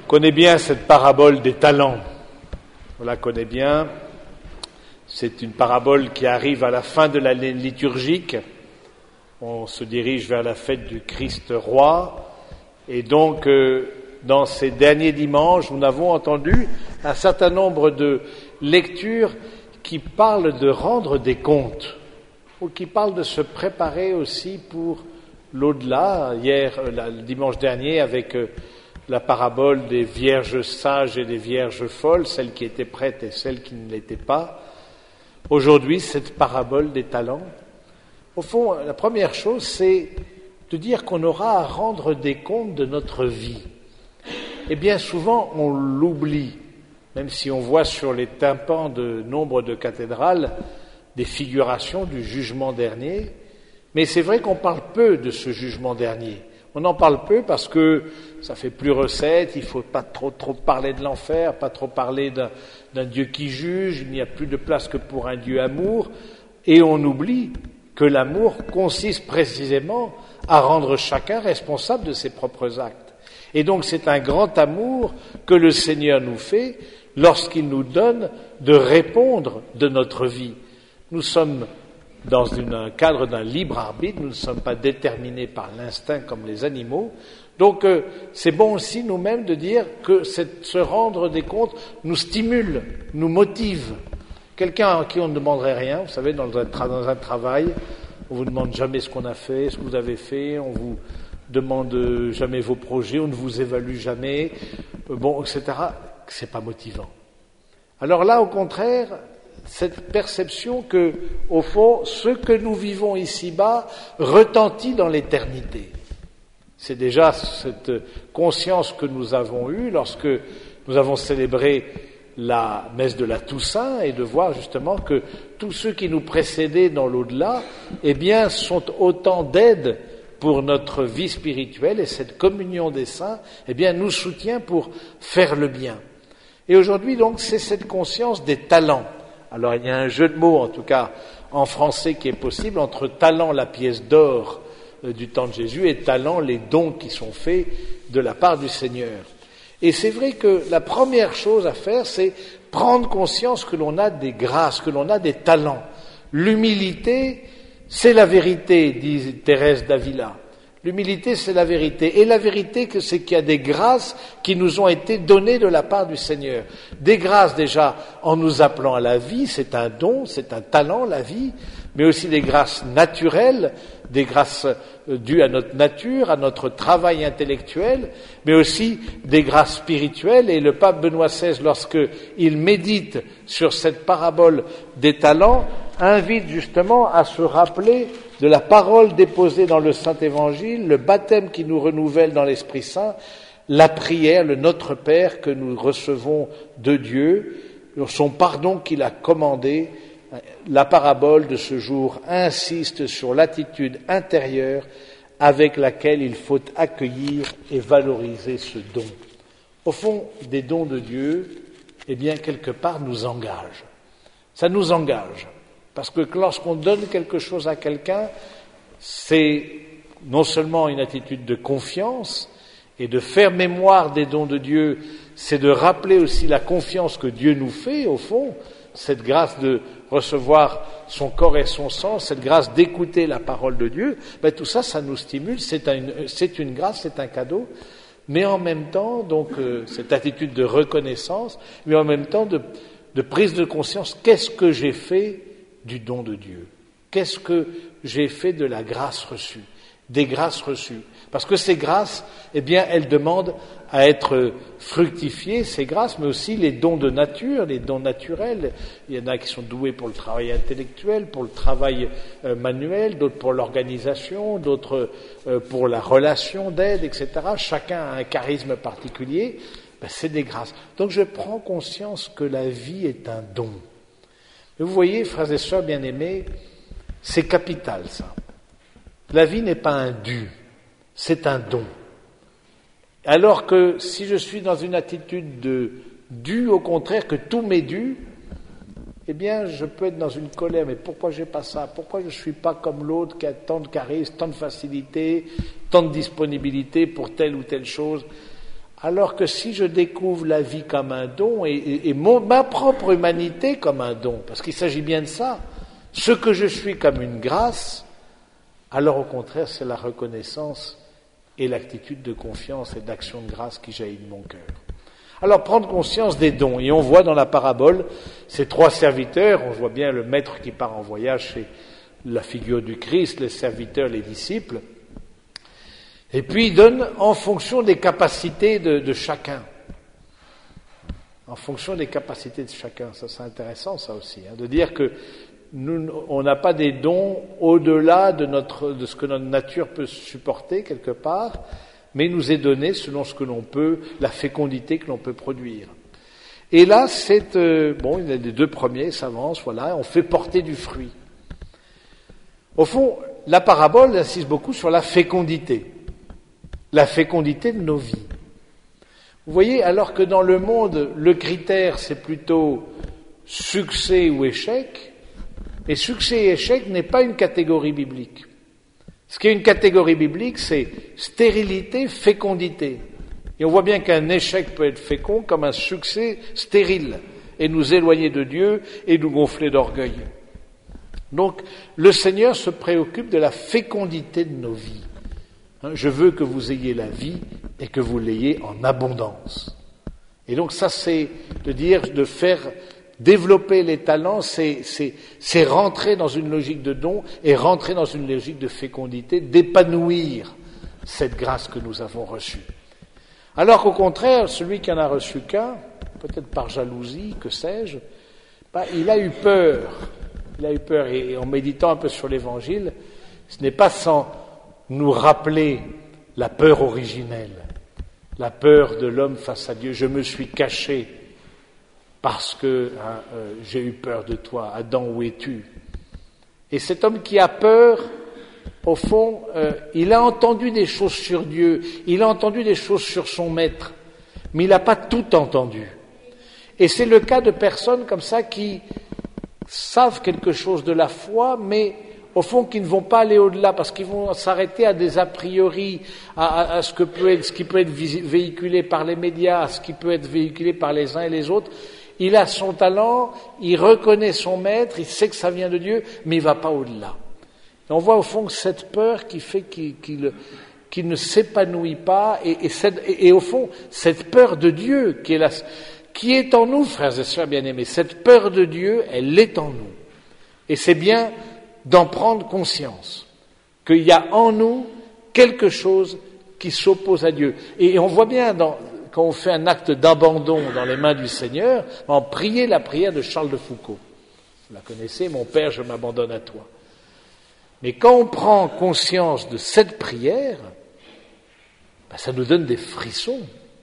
On connaît bien cette parabole des talents. On la connaît bien. C'est une parabole qui arrive à la fin de l'année liturgique. On se dirige vers la fête du Christ roi. Et donc, dans ces derniers dimanches, nous avons entendu un certain nombre de lectures qui parlent de rendre des comptes, ou qui parlent de se préparer aussi pour l'au-delà. Hier, le dimanche dernier, avec la parabole des vierges sages et des vierges folles, celles qui étaient prêtes et celles qui ne l'étaient pas. Aujourd'hui, cette parabole des talents. Au fond, la première chose, c'est de dire qu'on aura à rendre des comptes de notre vie. Et bien souvent, on l'oublie, même si on voit sur les tympans de nombre de cathédrales des figurations du jugement dernier. Mais c'est vrai qu'on parle peu de ce jugement dernier. On en parle peu parce que ça fait plus recette, il faut pas trop parler de l'enfer, pas trop parler d'un Dieu qui juge, il n'y a plus de place que pour un Dieu amour, et on oublie que l'amour consiste précisément à rendre chacun responsable de ses propres actes. Et donc c'est un grand amour que le Seigneur nous fait lorsqu'il nous donne de répondre de notre vie. Nous sommes dans un cadre d'un libre arbitre, nous ne sommes pas déterminés par l'instinct comme les animaux. Donc c'est bon aussi nous-mêmes de dire que se rendre des comptes nous stimule, nous motive. Quelqu'un à qui on ne demanderait rien, vous savez, dans un travail, on vous demande jamais ce qu'on a fait, ce que vous avez fait, on vous demande jamais vos projets, on ne vous évalue jamais, etc. C'est pas motivant. Alors là, au contraire, cette perception que, au fond, ce que nous vivons ici-bas retentit dans l'éternité. C'est déjà cette conscience que nous avons eue lorsque nous avons célébré la messe de la Toussaint et de voir justement que tous ceux qui nous précédaient dans l'au-delà, sont autant d'aides pour notre vie spirituelle, et cette communion des saints, nous soutient pour faire le bien. Et aujourd'hui, donc, c'est cette conscience des talents. Alors, il y a un jeu de mots, en tout cas, en français qui est possible, entre talent, la pièce d'or du temps de Jésus, et talent, les dons qui sont faits de la part du Seigneur. Et c'est vrai que la première chose à faire, c'est prendre conscience que l'on a des grâces, que l'on a des talents. L'humilité, c'est la vérité, dit Thérèse d'Avila. L'humilité, c'est la vérité. Et la vérité, c'est qu'il y a des grâces qui nous ont été données de la part du Seigneur. Des grâces déjà en nous appelant à la vie, c'est un don, c'est un talent, la vie, mais aussi des grâces naturelles, des grâces dues à notre nature, à notre travail intellectuel, mais aussi des grâces spirituelles. Et le pape Benoît XVI, lorsqu'il médite sur cette parabole des talents, invite justement à se rappeler de la parole déposée dans le Saint-Évangile, le baptême qui nous renouvelle dans l'Esprit Saint, la prière, le Notre Père que nous recevons de Dieu, son pardon qu'il a commandé. La parabole de ce jour insiste sur l'attitude intérieure avec laquelle il faut accueillir et valoriser ce don. Au fond, des dons de Dieu, quelque part, nous engagent. Ça nous engage. Parce que lorsqu'on donne quelque chose à quelqu'un, c'est non seulement une attitude de confiance et de faire mémoire des dons de Dieu, c'est de rappeler aussi la confiance que Dieu nous fait, au fond, cette grâce de recevoir son corps et son sang, cette grâce d'écouter la parole de Dieu, tout ça, ça nous stimule, c'est une grâce, c'est un cadeau, mais en même temps, donc, cette attitude de reconnaissance, mais en même temps de prise de conscience, qu'est-ce que j'ai fait du don de Dieu? Qu'est-ce que j'ai fait de la grâce reçue? Des grâces reçues. Parce que ces grâces, elles demandent à être fructifiées, ces grâces, mais aussi les dons de nature, les dons naturels. Il y en a qui sont doués pour le travail intellectuel, pour le travail manuel, d'autres pour l'organisation, d'autres pour la relation d'aide, etc. Chacun a un charisme particulier. C'est des grâces. Donc je prends conscience que la vie est un don. Mais vous voyez, frères et sœurs bien-aimés, c'est capital, ça. La vie n'est pas un dû, c'est un don. Alors que si je suis dans une attitude de dû, au contraire, que tout m'est dû, je peux être dans une colère. Mais pourquoi j'ai pas ça? Pourquoi je ne suis pas comme l'autre qui a tant de charisme, tant de facilité, tant de disponibilité pour telle ou telle chose? Alors que si je découvre la vie comme un don et ma propre humanité comme un don, parce qu'il s'agit bien de ça, ce que je suis comme une grâce, alors au contraire c'est la reconnaissance et l'attitude de confiance et d'action de grâce qui jaillit de mon cœur. Alors prendre conscience des dons, et on voit dans la parabole ces trois serviteurs, on voit bien le maître qui part en voyage, c'est la figure du Christ, les serviteurs, les disciples, et puis il donne en fonction des capacités de chacun. En fonction des capacités de chacun, ça c'est intéressant ça aussi, de dire que nous, on n'a pas des dons au-delà de ce que notre nature peut supporter quelque part, mais il nous est donné selon ce que l'on peut, la fécondité que l'on peut produire. Et là, il y a les deux premiers s'avancent, voilà, on fait porter du fruit. Au fond, la parabole insiste beaucoup sur la fécondité de nos vies. Vous voyez, alors que dans le monde, le critère, c'est plutôt succès ou échec, et succès et échec n'est pas une catégorie biblique. Ce qui est une catégorie biblique, c'est stérilité, fécondité. Et on voit bien qu'un échec peut être fécond comme un succès stérile, et nous éloigner de Dieu et nous gonfler d'orgueil. Donc, le Seigneur se préoccupe de la fécondité de nos vies. Je veux que vous ayez la vie et que vous l'ayez en abondance. Et donc ça, c'est de faire développer les talents, c'est rentrer dans une logique de don et rentrer dans une logique de fécondité, d'épanouir cette grâce que nous avons reçue. Alors qu'au contraire, celui qui en a reçu qu'un, peut-être par jalousie, que sais-je, il a eu peur. Il a eu peur, et en méditant un peu sur l'Évangile, ce n'est pas sans nous rappeler la peur originelle, la peur de l'homme face à Dieu. Je me suis caché parce que j'ai eu peur de toi. Adam, où es-tu? Et cet homme qui a peur, au fond, il a entendu des choses sur Dieu, il a entendu des choses sur son maître, mais il n'a pas tout entendu. Et c'est le cas de personnes comme ça qui savent quelque chose de la foi, mais au fond qui ne vont pas aller au-delà, parce qu'ils vont s'arrêter à des a priori, à ce qui peut être véhiculé par les médias, à ce qui peut être véhiculé par les uns et les autres. Il a son talent, il reconnaît son maître, il sait que ça vient de Dieu, mais il ne va pas au-delà. Et on voit au fond cette peur qui fait qu'il ne s'épanouit pas, et au fond, cette peur de Dieu qui est en nous, frères et sœurs bien-aimés, cette peur de Dieu, elle est en nous. Et c'est bien d'en prendre conscience, qu'il y a en nous quelque chose qui s'oppose à Dieu. Et on voit bien, quand on fait un acte d'abandon dans les mains du Seigneur, en prier la prière de Charles de Foucault. Vous la connaissez, mon Père, je m'abandonne à toi. Mais quand on prend conscience de cette prière, ça nous donne des frissons.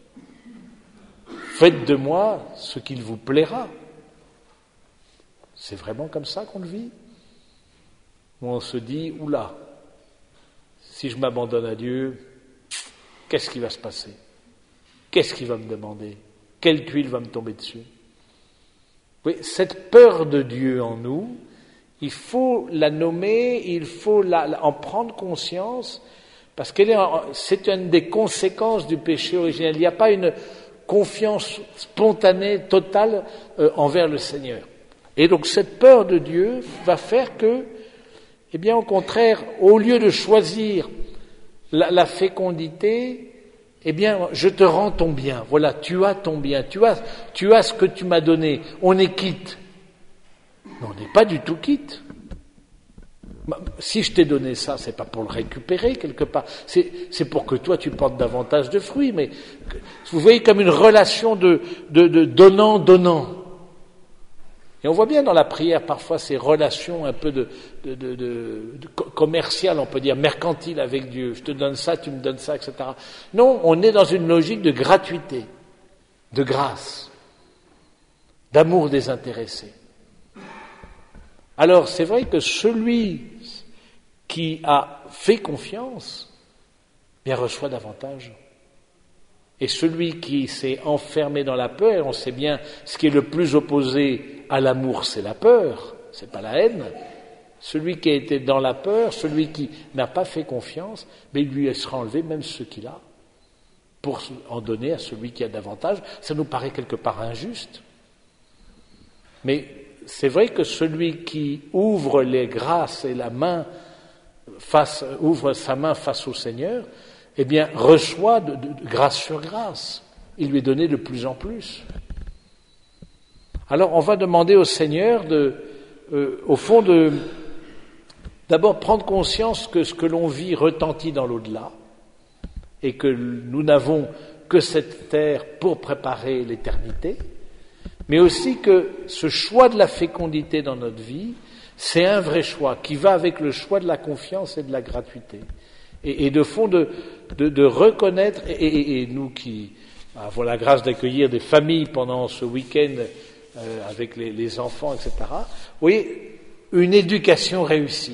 Faites de moi ce qu'il vous plaira. C'est vraiment comme ça qu'on le vit? Où on se dit, oula, si je m'abandonne à Dieu, qu'est-ce qui va se passer? Qu'est-ce qu'il va me demander? Quelle tuile va me tomber dessus? Oui, cette peur de Dieu en nous, il faut la nommer, il faut en prendre conscience, parce c'est une des conséquences du péché originel. Il n'y a pas une confiance spontanée, totale envers le Seigneur. Et donc cette peur de Dieu va faire que, au contraire, au lieu de choisir la fécondité, je te rends ton bien. Voilà, tu as ton bien, tu as ce que tu m'as donné. On est quitte. Mais on n'est pas du tout quitte. Si je t'ai donné ça, c'est pas pour le récupérer quelque part. C'est pour que toi tu portes davantage de fruits. Mais vous voyez comme une relation de donnant-donnant. Et on voit bien dans la prière parfois ces relations un peu de commerciales, on peut dire, mercantiles avec Dieu. Je te donne ça, tu me donnes ça, etc. Non, on est dans une logique de gratuité, de grâce, d'amour désintéressé. Alors c'est vrai que celui qui a fait confiance, reçoit davantage. Et celui qui s'est enfermé dans la peur, on sait bien, ce qui est le plus opposé à l'amour, c'est la peur, c'est pas la haine. Celui qui a été dans la peur, celui qui n'a pas fait confiance, il lui sera enlevé même ce qu'il a. pour en donner à celui qui a davantage. Ça nous paraît quelque part injuste. Mais c'est vrai que celui qui ouvre les grâces et ouvre sa main face au Seigneur, eh bien, reçoit de grâce sur grâce. Il lui est donné de plus en plus. Alors, on va demander au Seigneur d'abord prendre conscience que ce que l'on vit retentit dans l'au-delà et que nous n'avons que cette terre pour préparer l'éternité, mais aussi que ce choix de la fécondité dans notre vie, c'est un vrai choix qui va avec le choix de la confiance et de la gratuité. Et de fond, de reconnaître, et nous qui avons la grâce d'accueillir des familles pendant ce week-end avec les enfants, etc., vous voyez, une éducation réussie.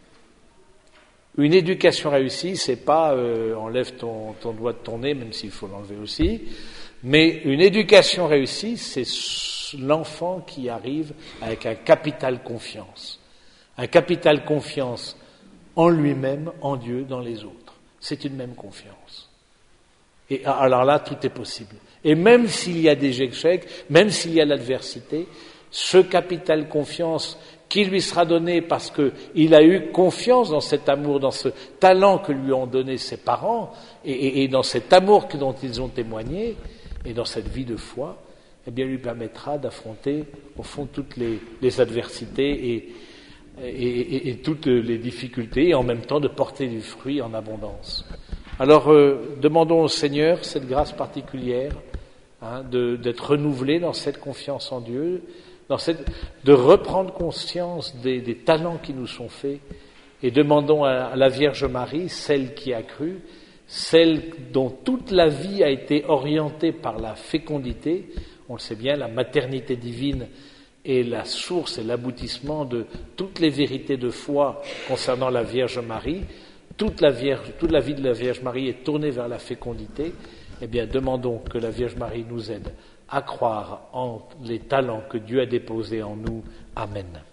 Une éducation réussie, c'est pas enlève ton doigt de ton nez, même s'il faut l'enlever aussi, mais une éducation réussie, c'est l'enfant qui arrive avec un capital confiance. Un capital confiance en lui-même, en Dieu, dans les autres. C'est une même confiance. Et alors là, tout est possible. Et même s'il y a des échecs, même s'il y a l'adversité, ce capital confiance qui lui sera donné parce qu'il a eu confiance dans cet amour, dans ce talent que lui ont donné ses parents, et dans cet amour dont ils ont témoigné, et dans cette vie de foi, eh bien, lui permettra d'affronter, au fond, toutes les adversités et toutes les difficultés, et en même temps de porter du fruit en abondance. Alors, demandons au Seigneur cette grâce particulière, d'être renouvelé dans cette confiance en Dieu, de reprendre conscience des talents qui nous sont faits, et demandons à la Vierge Marie, celle qui a cru, celle dont toute la vie a été orientée par la fécondité, on le sait bien, la maternité divine est la source et l'aboutissement de toutes les vérités de foi concernant la Vierge Marie. Toute la vie de la Vierge Marie est tournée vers la fécondité. Eh bien, demandons que la Vierge Marie nous aide à croire en les talents que Dieu a déposés en nous. Amen.